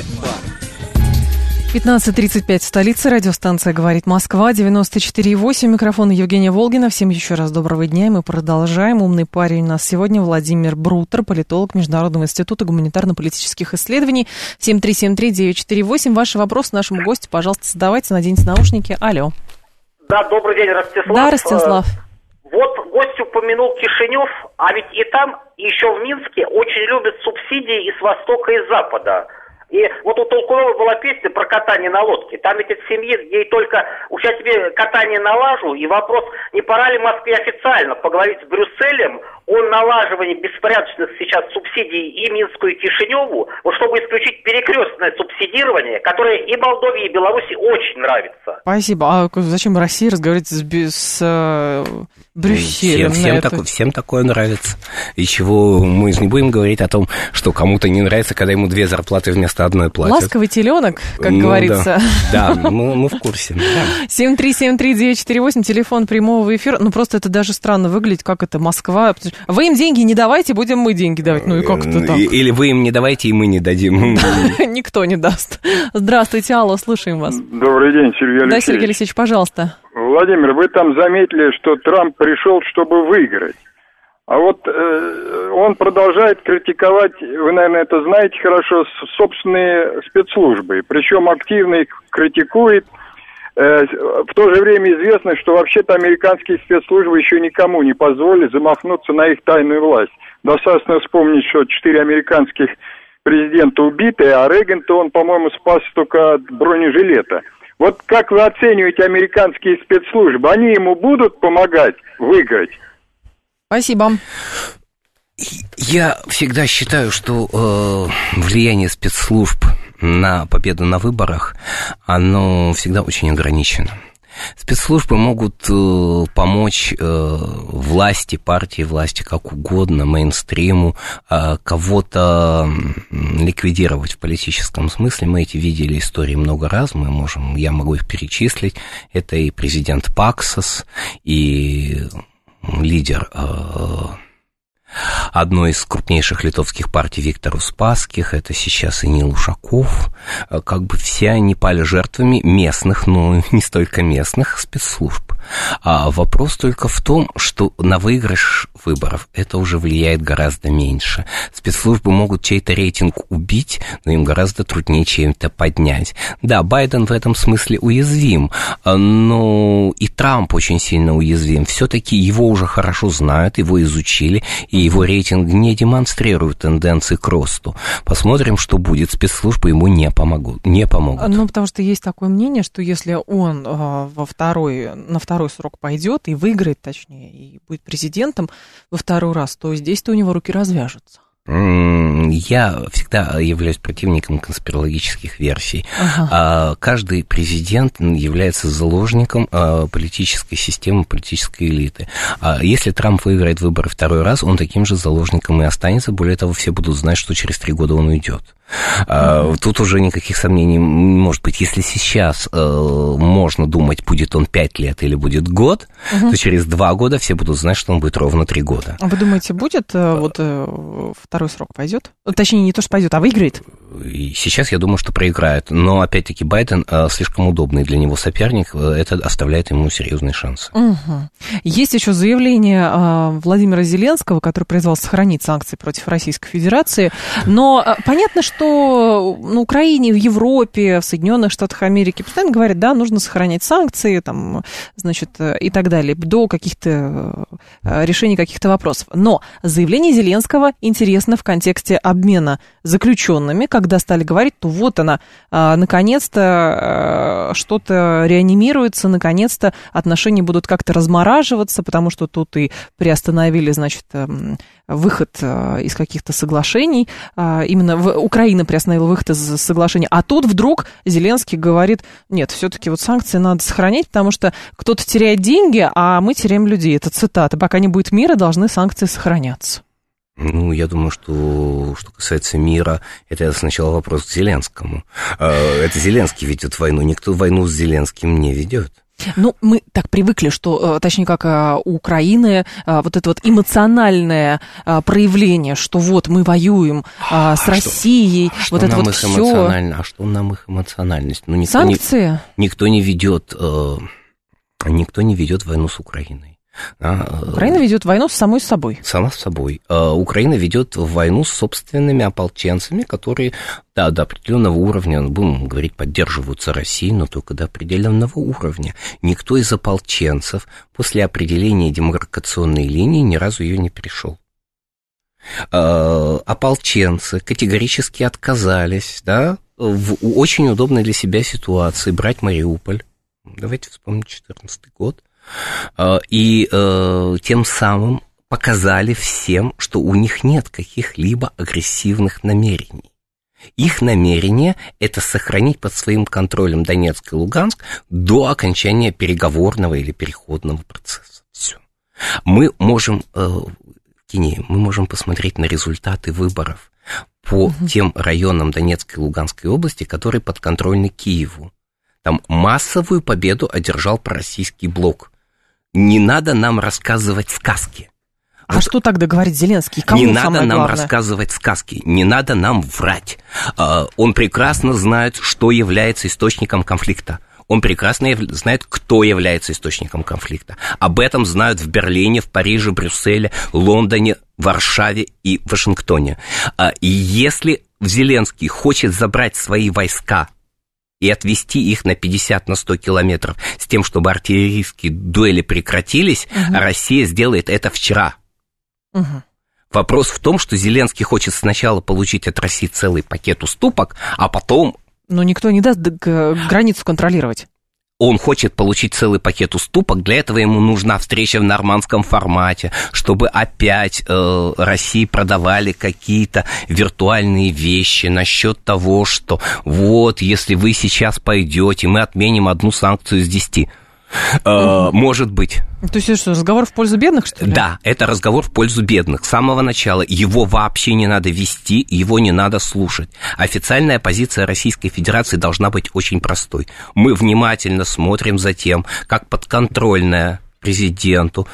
15:35 в столице. Радиостанция «Говорит Москва», 94,8. Микрофон Евгения Волгина. Всем еще раз доброго дня. И мы продолжаем. Умный парень у нас сегодня Владимир Брутер, политолог Международного института гуманитарно-политических исследований. 7373948. Ваши вопросы нашему гостю, пожалуйста, задавайте. Наденьте наушники. Алло. Да, добрый день, Ростислав. Да, Ростислав. Вот гость упомянул Кишинев, а ведь и там, еще в Минске, очень любят субсидии и с востока, и с запада. И вот у Толкунова была песня про катание на лодке. Там ведь от семьи, ей только уж я тебе катание налажу, и вопрос, не пора ли Москве официально поговорить с Брюсселем о налаживании беспорядочных сейчас субсидий и Минску, и Кишиневу, вот чтобы исключить перекрестное субсидирование, которое и Молдове, и Беларуси очень нравится. Спасибо. А зачем России разговаривать с Брюсселем? Всем такое нравится. И чего мы же не будем говорить о том, что кому-то не нравится, когда ему две зарплаты вместо одной платят. Ласковый теленок, как говорится. Да, мы в курсе. 7373948, телефон прямого эфира. Ну, просто это даже странно выглядит, как это Москва. Вы им деньги не давайте, будем мы деньги давать. Ну и как это так? Или вы им не давайте, и мы не дадим. Никто не даст. Здравствуйте, алло, слушаем вас. Добрый день, Сергей Алексеевич. Да, Сергей Алексеевич, пожалуйста. Владимир, вы там заметили, что Трамп пришел, чтобы выиграть. А вот он продолжает критиковать, вы, наверное, это знаете хорошо, собственные спецслужбы. Причем активно их критикует. В то же время известно, что вообще-то американские спецслужбы еще никому не позволили замахнуться на их тайную власть. Достаточно вспомнить, что 4 американских президента убиты, а Рейган-то он, по-моему, спас только от бронежилета. Вот как вы оцениваете американские спецслужбы? Они ему будут помогать выиграть? Спасибо. Я всегда считаю, что влияние спецслужб на победу на выборах, оно всегда очень ограничено. Спецслужбы могут помочь власти, партии власти, как угодно, мейнстриму, кого-то ликвидировать в политическом смысле. Мы эти видели истории много раз, я могу их перечислить. Это и президент Паксас, и лидер одной из крупнейших литовских партий Виктор Успаских, это сейчас и Нил Ушаков, как бы все они пали жертвами местных, но не столько местных спецслужб. А вопрос только в том, что на выигрыш выборов это уже влияет гораздо меньше. Спецслужбы могут чей-то рейтинг убить, но им гораздо труднее чем-то поднять. Да, Байден в этом смысле уязвим, но и Трамп очень сильно уязвим. Все-таки его уже хорошо знают, его изучили, и его рейтинг не демонстрирует тенденции к росту. Посмотрим, что будет. Спецслужбы ему не помогут. Ну, потому что есть такое мнение, что если он на второй срок пойдет и выиграет, точнее, и будет президентом во второй раз, то здесь-то у него руки развяжутся. Я всегда являюсь противником конспирологических версий. Каждый президент является заложником политической системы, политической элиты. Если Трамп выиграет выборы второй раз, он таким же заложником и останется. Более того, все будут знать, что через 3 года он уйдет. Тут уже никаких сомнений не может быть. Если сейчас можно думать, будет он 5 лет или будет год, то через 2 года все будут знать, что он будет ровно 3 года. А вы думаете, будет второй срок пойдет? Точнее, не то, что пойдет, а выиграет? И сейчас я думаю, что проиграет. Но, опять-таки, Байден слишком удобный для него соперник. Это оставляет ему серьезные шансы. Есть еще заявление Владимира Зеленского, который призвал сохранить санкции против Российской Федерации. Но понятно, что на Украине, в Европе, в Соединенных Штатах Америки постоянно говорят, да, нужно сохранять санкции, там, значит, и так далее, до каких-то решений каких-то вопросов. Но заявление Зеленского интересно в контексте обмена заключенными, когда стали говорить, то вот она, наконец-то что-то реанимируется, наконец-то отношения будут как-то размораживаться, потому что тут и приостановили, значит, выход из каких-то соглашений, именно Украина приостановила выход из соглашений, а тут вдруг Зеленский говорит, нет, все-таки вот санкции надо сохранять, потому что кто-то теряет деньги, а мы теряем людей, это цитата, пока не будет мира, должны санкции сохраняться. Ну, я думаю, что касается мира, это сначала вопрос к Зеленскому. Это Зеленский ведет войну, никто войну с Зеленским не ведет. Ну, мы так привыкли, что, точнее, как у Украины, вот это вот эмоциональное проявление, что вот мы воюем с Россией, вот это вот все. А что нам их эмоциональность? Ну, санкции? Никто не ведет войну с Украиной. Украина ведет войну с самой собой. Сама с собой. Украина ведет войну с собственными ополченцами, которые до определенного уровня, будем говорить, поддерживаются Россией, но только до определенного уровня. Никто из ополченцев после определения демаркационной линии ни разу ее не перешел. Ополченцы категорически отказались, в очень удобной для себя ситуации брать Мариуполь. Давайте вспомним 2014 год. И тем самым показали всем, что у них нет каких-либо агрессивных намерений. Их намерение – это сохранить под своим контролем Донецк и Луганск до окончания переговорного или переходного процесса. Все. Мы можем посмотреть на результаты выборов по тем районам Донецкой и Луганской области, которые подконтрольны Киеву. Там массовую победу одержал пророссийский блок. Не надо нам рассказывать сказки. А что тогда говорит Зеленский? Кому не надо нам главное? Рассказывать сказки, не надо нам врать. Он прекрасно знает, что является источником конфликта. Он прекрасно знает, кто является источником конфликта. Об этом знают в Берлине, в Париже, Брюсселе, Лондоне, Варшаве и Вашингтоне. И если Зеленский хочет забрать свои войска и отвести их на 50-100 километров с тем, чтобы артиллерийские дуэли прекратились, Россия сделает это вчера. Вопрос в том, что Зеленский хочет сначала получить от России целый пакет уступок, а потом... Но никто не даст границу контролировать. Он хочет получить целый пакет уступок, для этого ему нужна встреча в нормандском формате, чтобы опять России продавали какие-то виртуальные вещи насчет того, что вот, если вы сейчас пойдете, мы отменим одну санкцию из 10. Может быть. То есть это что, разговор в пользу бедных, что ли? Да, это разговор в пользу бедных. С самого начала его вообще не надо вести, его не надо слушать. Официальная позиция Российской Федерации должна быть очень простой. Мы внимательно смотрим за тем, как подконтрольная президенту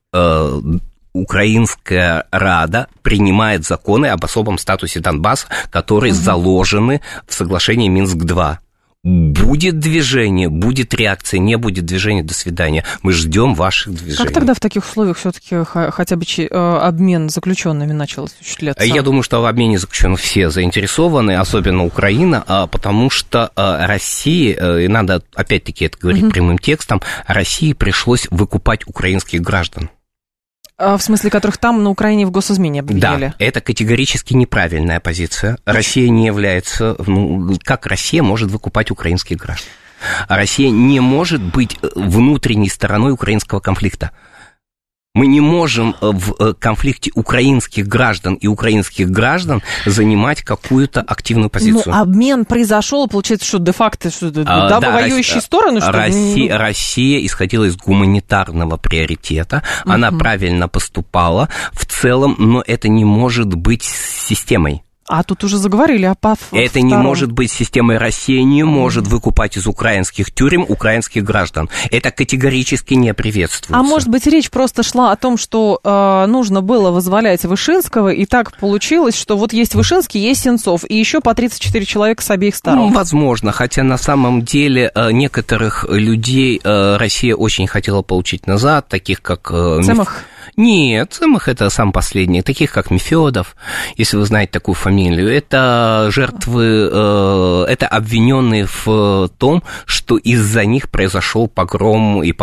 Украинская Рада принимает законы об особом статусе Донбасса, которые заложены в соглашении Минск-2. Будет движение, будет реакция, не будет движения, до свидания. Мы ждем ваших движений. Как тогда в таких условиях все-таки хотя бы обмен заключенными начал осуществляться? Я думаю, что в обмене заключенных все заинтересованы, особенно Украина, потому что России, и надо опять-таки это говорить прямым текстом, России пришлось выкупать украинских граждан. В смысле, которых там на Украине в госизмене обвиняли? Да, это категорически неправильная позиция. Россия не является... как Россия может выкупать украинских граждан? Россия не может быть внутренней стороной украинского конфликта. Мы не можем в конфликте украинских граждан и украинских граждан занимать какую-то активную позицию. Ну, обмен произошел, получается, что де-факто, что воюющие стороны, что ли? Россия исходила из гуманитарного приоритета, она правильно поступала в целом, но это не может быть системой. А тут уже заговорили о это не может быть системой. Россия не может выкупать из украинских тюрем украинских граждан. Это категорически не приветствуется. А может быть, речь просто шла о том, что нужно было вызволять Вышинского, и так получилось, что вот есть Вышинский, есть Сенцов, и еще по 34 человека с обеих сторон. Возможно, хотя на самом деле некоторых людей Россия очень хотела получить назад, таких как... Цемах? Нет, Цемах это сам последний, таких как Мефёдов, если вы знаете такую фамилию, это жертвы, это обвиненные в том, что из-за них произошел погром и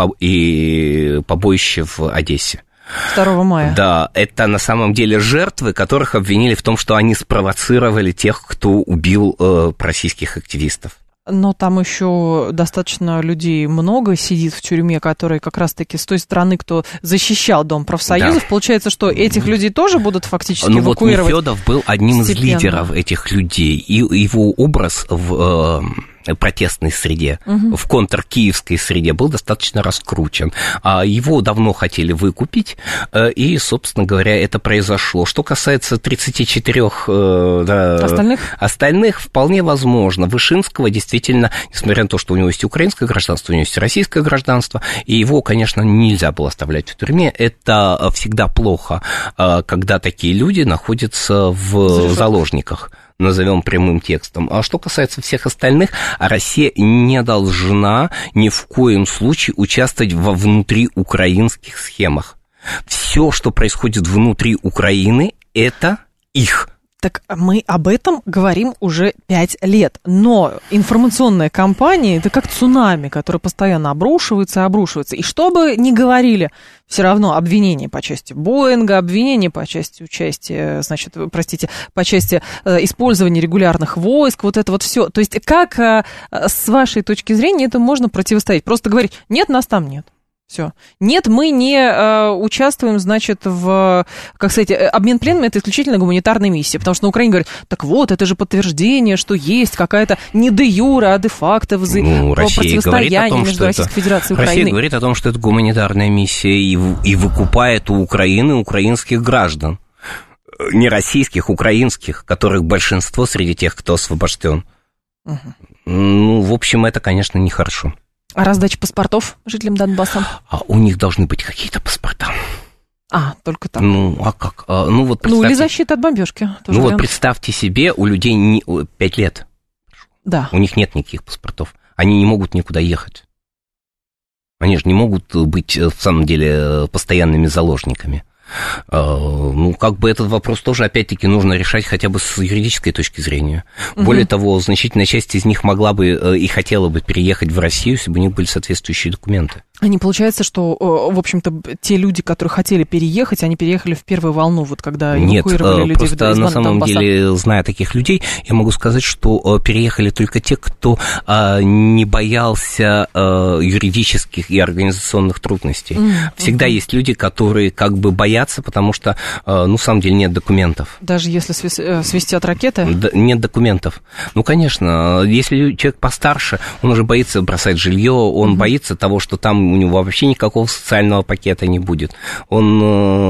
побоище в Одессе. 2 мая. Да, это на самом деле жертвы, которых обвинили в том, что они спровоцировали тех, кто убил пророссийских активистов. Но там еще достаточно людей много сидит в тюрьме, которые как раз-таки с той стороны, кто защищал Дом профсоюзов. Да. Получается, что этих людей тоже будут фактически эвакуировать. Вот Мефёдов был одним из лидеров этих людей, и его образ в протестной среде, в контркиевской среде, был достаточно раскручен. Его давно хотели выкупить, и, собственно говоря, это произошло. Что касается 34 остальных, вполне возможно. Вышинского действительно, несмотря на то, что у него есть украинское гражданство, у него есть российское гражданство, и его, конечно, нельзя было оставлять в тюрьме. Это всегда плохо, когда такие люди находятся в заложниках, назовем прямым текстом. А что касается всех остальных, Россия не должна ни в коем случае участвовать во внутриукраинских схемах. Все, что происходит внутри Украины, это их. Так мы об этом говорим уже 5 лет. Но информационная кампания – это как цунами, которое постоянно обрушивается и обрушивается. И что бы ни говорили, все равно обвинения по части Боинга, обвинения по части участия, по части использования регулярных войск, вот это вот все. То есть как с вашей точки зрения это можно противостоять? Просто говорить, нет, нас там нет. Все. Нет, мы не участвуем, в, обмен пленными, это исключительно гуманитарная миссия, потому что на Украине говорят, так вот, это же подтверждение, что есть какая-то не де юре, а де факто противостояние между Российской Федерацией и Украиной. Россия говорит о том, что это гуманитарная миссия и выкупает у Украины украинских граждан. Не российских, украинских, которых большинство среди тех, кто освобожден. В общем, это, конечно, нехорошо. А раздача паспортов жителям Донбасса? А у них должны быть какие-то паспорта. Только там. А как? Представьте... или защита от бомбежки. Представьте себе, у людей 5 лет. Да. У них нет никаких паспортов. Они не могут никуда ехать. Они же не могут быть, в самом деле, постоянными заложниками. Этот вопрос тоже, опять-таки, нужно решать хотя бы с юридической точки зрения. Более того, значительная часть из них могла бы и хотела бы переехать в Россию, если бы у них были соответствующие документы. А не получается, что, в общем-то, те люди, которые хотели переехать, они переехали в первую волну, когда эвакуировали людей из Донбасса? Нет, просто на самом деле, зная таких людей, я могу сказать, что переехали только те, кто не боялся юридических и организационных трудностей. Всегда есть люди, которые боятся, потому что, на самом деле, нет документов. Даже если свистят ракеты? Нет документов. Конечно, если человек постарше, он уже боится бросать жилье, он боится того, что там у него вообще никакого социального пакета не будет. Он,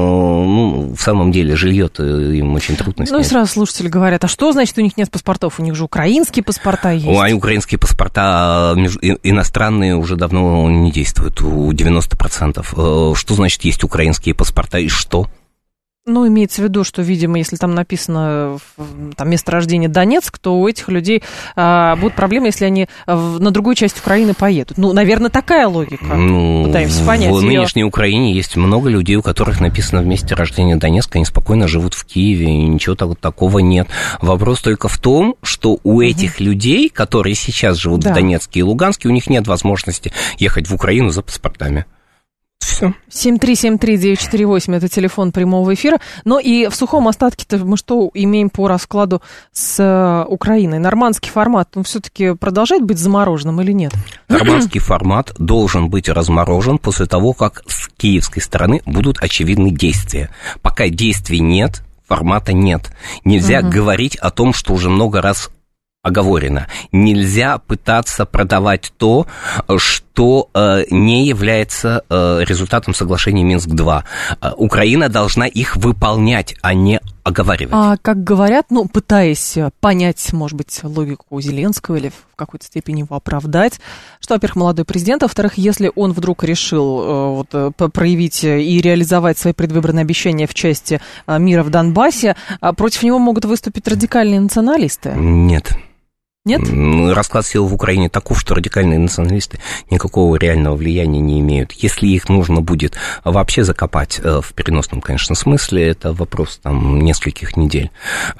в самом деле, жилье-то им очень трудно снять. И сразу слушатели говорят, а что значит у них нет паспортов? У них же украинские паспорта есть. Украинские паспорта иностранные уже давно не действуют, у 90%. Что значит есть украинские паспорта и что? Имеется в виду, что, видимо, если там написано место рождения Донецк, то у этих людей будут проблемы, если они на другую часть Украины поедут. Наверное, такая логика. Пытаемся понять. В нынешней Украине есть много людей, у которых написано в месте рождения Донецк, они спокойно живут в Киеве, и ничего такого нет. Вопрос только в том, что у этих людей, которые сейчас живут в Донецке и Луганске, у них нет возможности ехать в Украину за паспортами. Все. 7373948 это телефон прямого эфира. Но и в сухом остатке-то мы что имеем по раскладу с Украиной? Нормандский формат, он все-таки продолжает быть замороженным или нет? Нормандский формат должен быть разморожен после того, как с киевской стороны будут очевидны действия. Пока действий нет, формата нет. Нельзя говорить о том, что уже много раз оговорено. Нельзя пытаться продавать то, что не является результатом соглашения Минск-2. Украина должна их выполнять, а не оговаривать. А как говорят, пытаясь понять, может быть, логику Зеленского или в какой-то степени его оправдать, что, во-первых, молодой президент, а во-вторых, если он вдруг решил проявить и реализовать свои предвыборные обещания в части мира в Донбассе, против него могут выступить радикальные националисты? Нет. Нет? Расклад сил в Украине таков, что радикальные националисты никакого реального влияния не имеют. Если их нужно будет вообще закопать в переносном, конечно, смысле, это вопрос нескольких недель.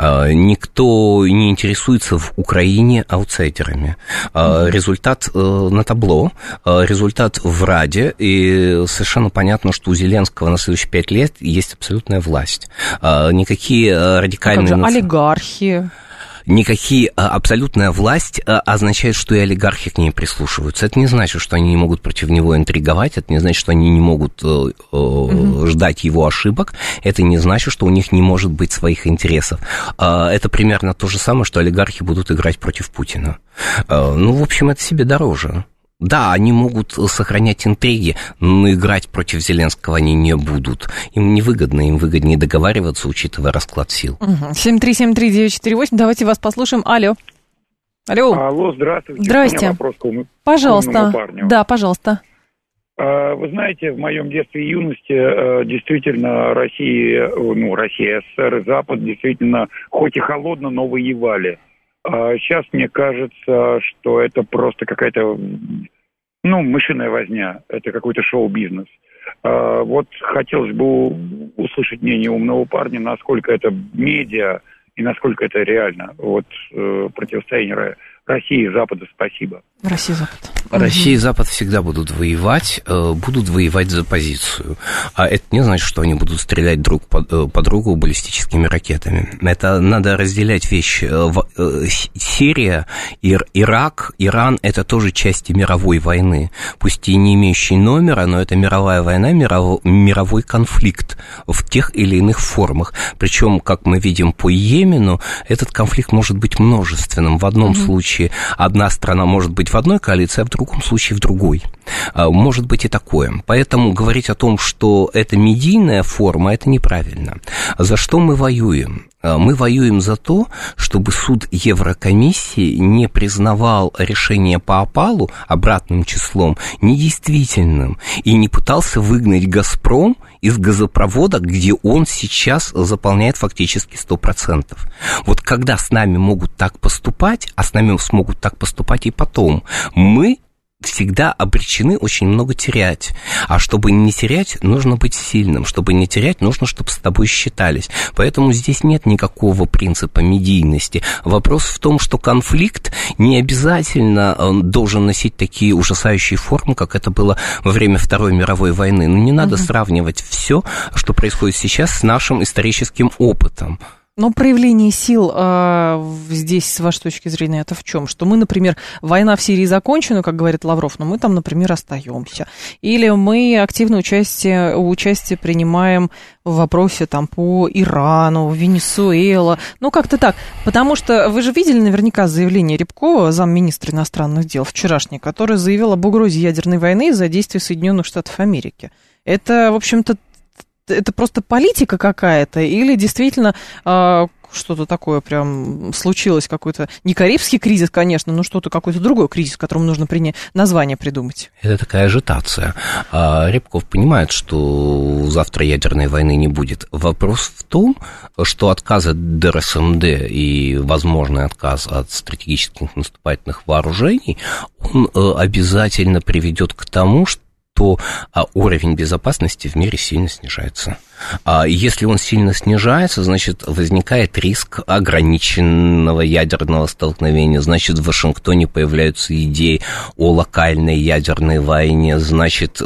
Никто не интересуется в Украине аутсайдерами. Результат на табло, результат в Раде, и совершенно понятно, что у Зеленского на следующие 5 лет есть абсолютная власть. Никакие радикальные... олигархи... никакие абсолютная власть означает, что и олигархи к ней прислушиваются. Это не значит, что они не могут против него интриговать, это не значит, что они не могут ждать его ошибок, это не значит, что у них не может быть своих интересов. Это примерно то же самое, что олигархи будут играть против Путина. Ну, в общем, это себе дороже. Да, они могут сохранять интриги, но играть против Зеленского они не будут. Им невыгодно, им выгоднее договариваться, учитывая расклад сил. 7373948, давайте вас послушаем. Алло, здравствуйте. Здрасте. У меня вопрос пожалуйста. Парню. Да, пожалуйста. Вы знаете, в моем детстве и юности действительно Россия, СССР и Запад действительно, хоть и холодно, но воевали. Сейчас мне кажется, что это просто какая-то, мышиная возня, это какой-то шоу-бизнес. Вот хотелось бы услышать мнение умного парня, насколько это медиа и насколько это реально. Вот противостояние России и Запада. Спасибо. Россия и Запад. Россия и Запад всегда будут воевать за позицию. А это не значит, что они будут стрелять друг по другу баллистическими ракетами. Это надо разделять вещи. Сирия, Ирак, Иран – это тоже части мировой войны. Пусть и не имеющие номера, но это мировая война, мировой конфликт в тех или иных формах. Причем, как мы видим по Йемену, этот конфликт может быть множественным. В одном случае одна страна может быть в одной коалиции, а в другом случае в другой. Может быть и такое. Поэтому говорить о том, что это медийная форма, это неправильно. За что мы воюем? Мы воюем за то, чтобы суд Еврокомиссии не признавал решение по опалу обратным числом недействительным и не пытался выгнать «Газпром» из газопровода, где он сейчас заполняет фактически 100%. Вот когда с нами могут так поступать, а с нами смогут так поступать и потом, мы всегда обречены очень много терять. А чтобы не терять, нужно быть сильным. Чтобы не терять, нужно, чтобы с тобой считались. Поэтому здесь нет никакого принципа медийности. Вопрос в том, что конфликт не обязательно должен носить такие ужасающие формы, как это было во время Второй мировой войны. Но не надо сравнивать все, что происходит сейчас, с нашим историческим опытом. Но проявление сил здесь, с вашей точки зрения, это в чем? Что мы, например, война в Сирии закончена, как говорит Лавров, но мы там, например, остаемся. Или мы активное участие принимаем в вопросе там, по Ирану, Венесуэла. Как-то так. Потому что вы же видели наверняка заявление Рябкова, замминистра иностранных дел, вчерашнее, который заявил об угрозе ядерной войны из-за действий Соединенных Штатов Америки. Это, в общем-то, это просто политика какая-то или действительно что-то такое прям случилось, какой-то, не карибский кризис, конечно, но что-то, какой-то другой кризис, которому нужно название придумать? Это такая ажитация. Рябков понимает, что завтра ядерной войны не будет. Вопрос в том, что отказ от ДРСМД и возможный отказ от стратегических наступательных вооружений, он обязательно приведет к тому, что уровень безопасности в мире сильно снижается. Если он сильно снижается, значит, возникает риск ограниченного ядерного столкновения, значит, в Вашингтоне появляются идеи о локальной ядерной войне, значит,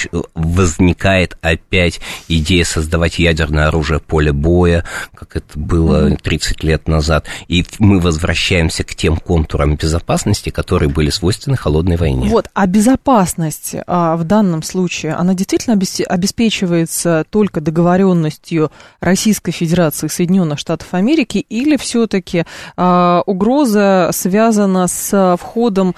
возникает опять идея создавать ядерное оружие поле боя, как это было 30 лет назад, и мы возвращаемся к тем контурам безопасности, которые были свойственны холодной войне. Вот, а безопасность в данном случае, она действительно обеспечивается только договоренностью Российской Федерации и Соединенных Штатов Америки, или все-таки угроза связана с входом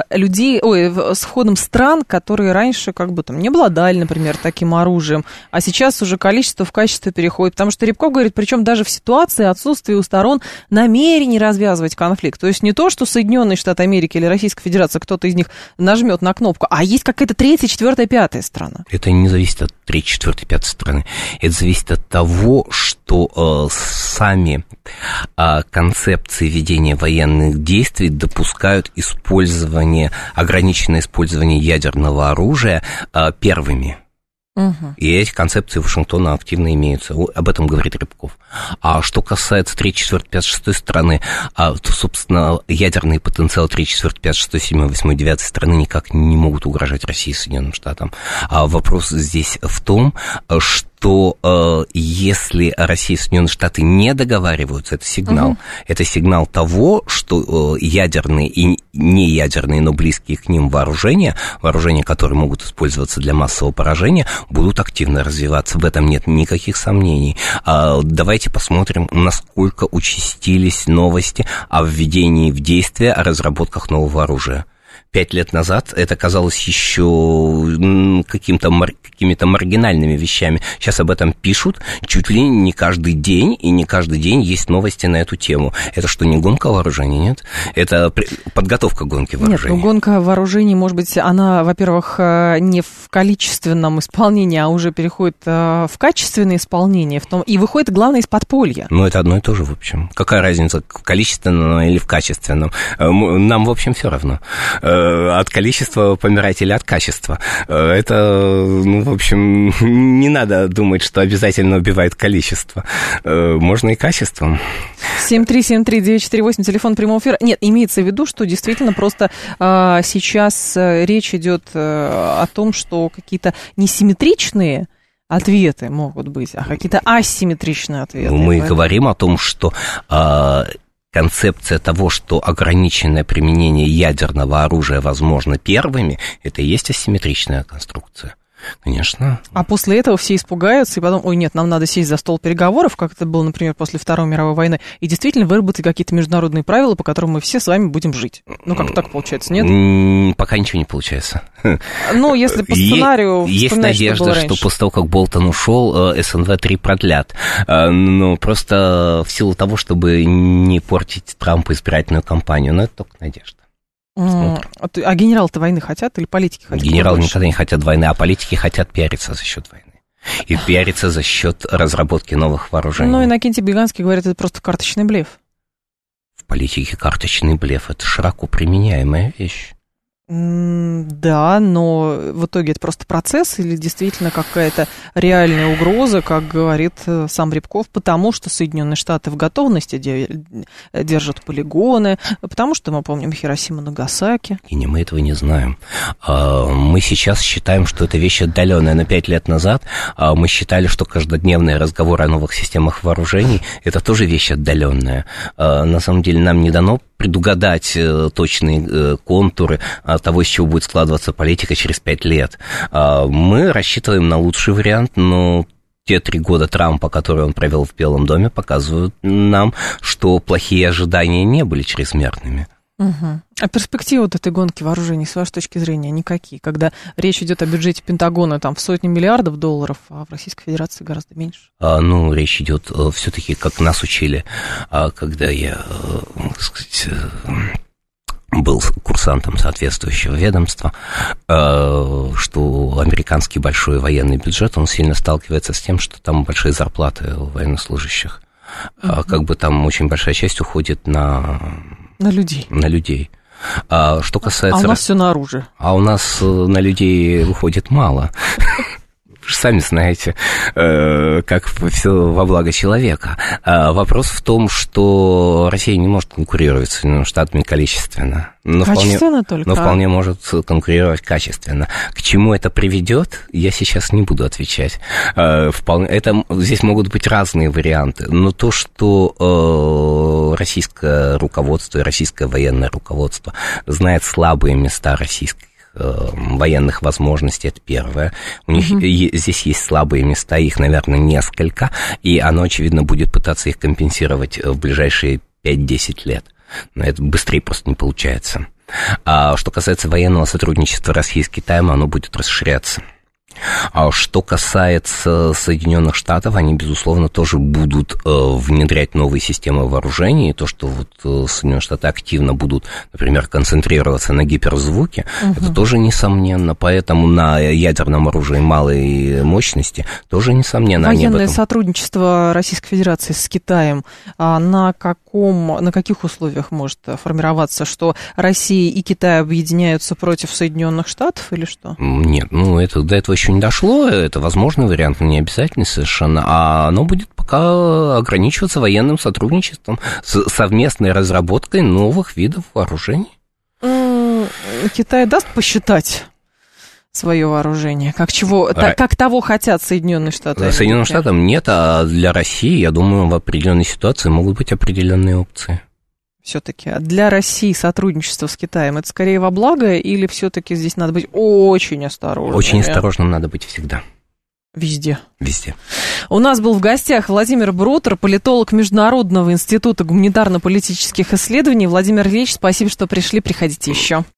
с входом стран, которые раньше как бы там не обладали, например, таким оружием, а сейчас уже количество в качестве переходит, потому что Рябков говорит, причем даже в ситуации отсутствия у сторон намерений развязывать конфликт, то есть не то, что Соединенные Штаты Америки или Российская Федерация, кто-то из них нажмет на кнопку, а есть какая-то третья, четвертая, пятая страна. Это не зависит от третьей, четвертой, пятой страны. Это зависит от того, что сами концепции ведения военных действий допускают ограниченное использование ядерного оружия первыми. И эти концепции Вашингтона активно имеются. Об этом говорит Рябков. А что касается 3, 4, 5, 6 страны, то, собственно, ядерный потенциал 3, 4, 5, 6, 7, 8, 9 страны никак не могут угрожать России и Соединенным Штатам. А вопрос здесь в том, что что если Россия и Соединенные Штаты не договариваются, это сигнал. Это сигнал того, что ядерные и неядерные, но близкие к ним вооружения, которые могут использоваться для массового поражения, будут активно развиваться. В этом нет никаких сомнений. Давайте посмотрим, насколько участились новости о введении в действие, о разработках нового оружия. 5 лет назад это казалось еще какими-то маргинальными вещами. Сейчас об этом пишут чуть ли не каждый день, и не каждый день есть новости на эту тему. Это что, не гонка вооружений, нет? Это подготовка гонки вооружений. Нет, гонка вооружений, может быть, она, во-первых, не в количественном исполнении, а уже переходит в качественное исполнение, и выходит, главное, из подполья. Ну, это одно и то же, в общем. Какая разница, в количественном или в качественном? Нам, в общем, все равно. От количества помирать или от качества. Это, в общем, не надо думать, что обязательно убивает количество. Можно и качеством. 7373948, телефон прямого эфира. Нет, имеется в виду, что действительно просто сейчас речь идет о том, что какие-то несимметричные ответы могут быть, а какие-то асимметричные ответы. Мы говорим о том, что концепция того, что ограниченное применение ядерного оружия возможно первыми, это и есть асимметричная конструкция. Конечно. А после этого все испугаются, и потом, ой, нет, нам надо сесть за стол переговоров, как это было, например, после Второй мировой войны, и действительно выработать какие-то международные правила, по которым мы все с вами будем жить. Ну, как так получается, нет? Пока ничего не получается. Ну, если по сценарию есть надежда, что после того, как Болтон ушел, СНВ-3 продлят. Но просто в силу того, чтобы не портить Трампу избирательную кампанию. Но это только надежда. А генералы-то войны хотят или политики хотят? Генералы никогда не хотят войны, а политики хотят пиариться за счет войны. И пиариться за счет разработки новых вооружений. Ну, Иннокентий Беганский говорит, это просто карточный блеф. В политике карточный блеф – это широко применяемая вещь. Да, но в итоге это просто процесс или действительно какая-то реальная угроза, как говорит сам Рябков, потому что Соединенные Штаты в готовности держат полигоны, потому что мы помним Хиросима, Нагасаки. И мы этого не знаем. Мы сейчас считаем, что это вещь отдаленная. Но 5 лет назад мы считали, что каждодневные разговоры о новых системах вооружений – это тоже вещь отдаленная. На самом деле нам не дано предугадать точные контуры того, из чего будет складываться политика через 5 лет. Мы рассчитываем на лучший вариант, но те 3 года Трампа, которые он провел в Белом доме, показывают нам, что плохие ожидания не были чрезмерными. Угу. А перспективы вот этой гонки вооружений, с вашей точки зрения, никакие? Когда речь идет о бюджете Пентагона там, в сотни миллиардов долларов, а в Российской Федерации гораздо меньше? Речь идет все-таки, как нас учили, когда я, так сказать, был курсантом соответствующего ведомства, что американский большой военный бюджет, он сильно сталкивается с тем, что там большие зарплаты у военнослужащих. Как бы там очень большая часть уходит на людей. Что касается... А у нас все на оружие. А у нас на людей выходит мало. Вы же сами знаете, как все во благо человека. Вопрос в том, что Россия не может конкурировать с Соединенными Штатами количественно. Но вполне может конкурировать качественно. К чему это приведет, я сейчас не буду отвечать. Здесь могут быть разные варианты. Но то, что российское руководство и российское военное руководство знает слабые места российских военных возможностей, это первое. У них здесь есть слабые места, их, наверное, несколько, и оно, очевидно, будет пытаться их компенсировать в ближайшие 5-10 лет. Но это быстрее просто не получается. А что касается военного сотрудничества России с Китаем, оно будет расширяться. А что касается Соединенных Штатов, они, безусловно, тоже будут внедрять новые системы вооружений. И то, что вот Соединенные Штаты активно будут, например, концентрироваться на гиперзвуке, это тоже несомненно. Поэтому на ядерном оружии малой мощности тоже несомненно. Военное сотрудничество Российской Федерации с Китаем на каких условиях может формироваться? Что Россия и Китай объединяются против Соединенных Штатов или что? Нет, до этого еще не дошло, это возможный вариант, но не обязательный совершенно, а оно будет пока ограничиваться военным сотрудничеством с совместной разработкой новых видов вооружений. Китай даст посчитать свое вооружение? Как того хотят Соединенные Штаты? Соединенным Штатам нет, а для России, я думаю, в определенной ситуации могут быть определенные опции. Все-таки для России сотрудничество с Китаем, это скорее во благо, или все-таки здесь надо быть очень осторожным? Очень осторожным надо быть всегда. Везде. Везде. У нас был в гостях Владимир Брутер, политолог Международного института гуманитарно-политических исследований. Владимир Ильич, спасибо, что пришли. Приходите еще.